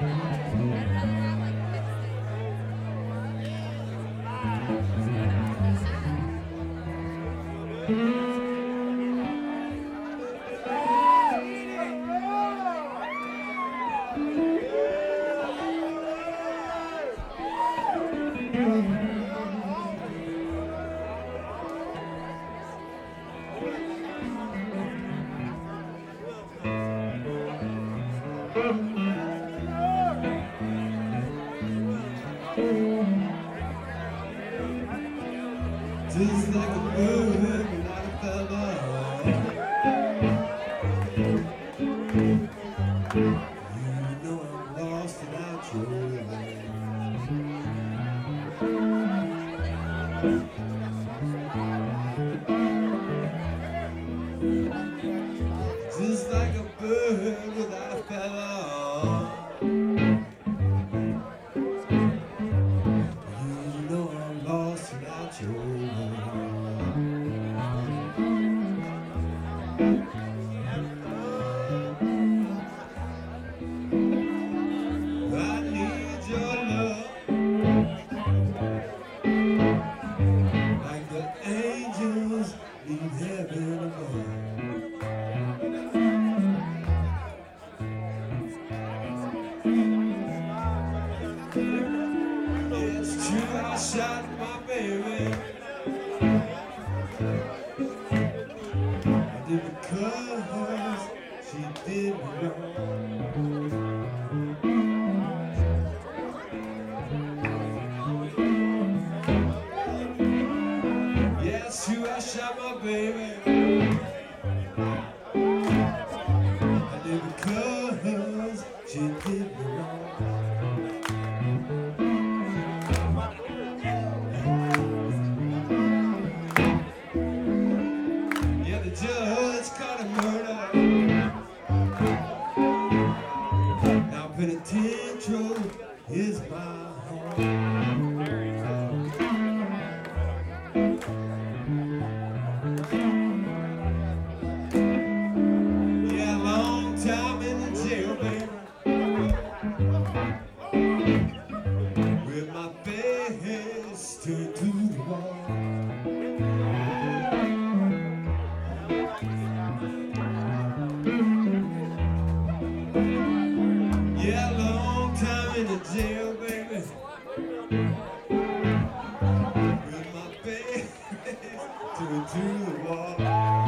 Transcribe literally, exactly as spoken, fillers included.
Just like a bird without a feather. You know I'm lost without your love. Just like a bird without a feather. It's true, I shot my baby. I did because she did me wrong. Yeah, it's true, I shot my baby. I did because she did me wrong. Judge caught a murder. Now penitentiary is my home. Yeah, long time in the jail, baby, with my face turned to the wall. Yeah, long time in the jail, baby, with my face turned to the wall.